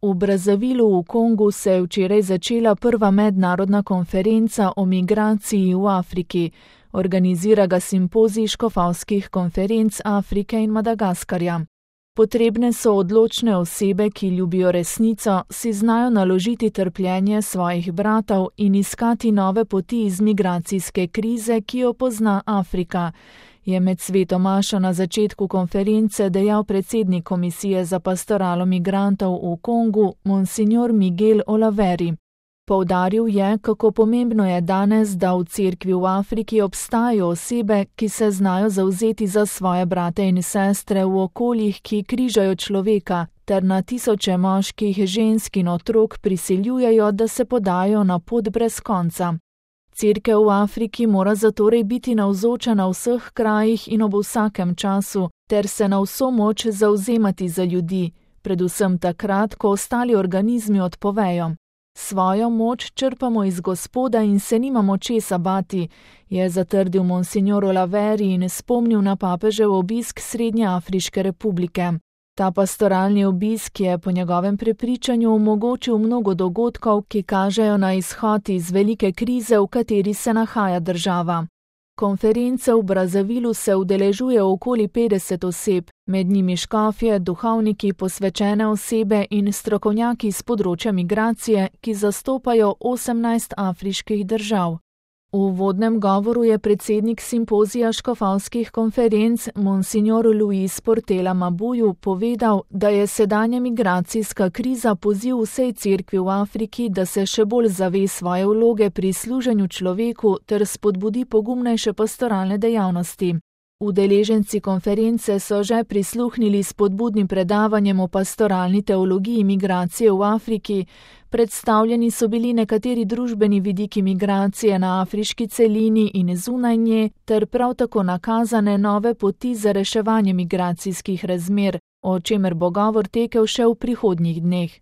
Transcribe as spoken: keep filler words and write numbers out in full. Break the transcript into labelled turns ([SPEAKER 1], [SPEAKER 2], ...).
[SPEAKER 1] V Brazzavilu v Kongu se je včeraj začela prva mednarodna konferenca o migraciji v Afriki. Organizira ga simpozij škofovskih konferenc Afrike in Madagaskarja. Potrebne so odločne osebe, ki ljubijo resnico, si znajo naložiti trpljenje svojih bratov in iskati nove poti iz migracijske krize, ki jo pozna Afrika, je med sveto mašo na začetku konference dejal predsednik Komisije za pastoralo migrantov v Kongu, monsignor Miguel Olaveri. Poudaril je, kako pomembno je danes, da v cerkvi v Afriki obstajajo osebe, ki se znajo zavzeti za svoje brate in sestre v okoljih, ki križajo človeka, ter na tisoče moških, žensk in otrok prisiljujejo, da se podajo na pot brez konca. Cerkev v Afriki mora zatorej biti navzoča na vseh krajih in ob vsakem času, ter se na vso moč zavzemati za ljudi, predvsem takrat, ko ostali organizmi odpovejo. Svojo moč črpamo iz Gospoda in se nimamo česa bati, je zatrdil monsignor Olaveri in spomnil na papežev obisk Srednjeafriške republike. Ta pastoralni obisk je po njegovem prepričanju omogočil mnogo dogodkov, ki kažejo na izhod iz velike krize, v kateri se nahaja država. Konference v Brazzavilu se udeležuje okoli petdeset oseb, med njimi škofje, duhovniki, posvečene osebe in strokovnjaki z področja migracije, ki zastopajo osemnajst afriških držav. V uvodnem govoru je predsednik simpozija škofovskih konferenc, monsignor Luis Portela Mabuju, povedal, da je sedanja migracijska kriza poziv vsej cerkvi v Afriki, da se še bolj zave svoje vloge pri služenju človeku ter spodbudi pogumnejše pastoralne dejavnosti. Udeleženci konference so že prisluhnili spodbudnim predavanjem o pastoralni teologiji migracije v Afriki, predstavljeni so bili nekateri družbeni vidiki migracije na afriški celini in zunaj nje, ter prav tako nakazane nove poti za reševanje migracijskih razmer, o čemer bo govor tekel še v prihodnjih dneh.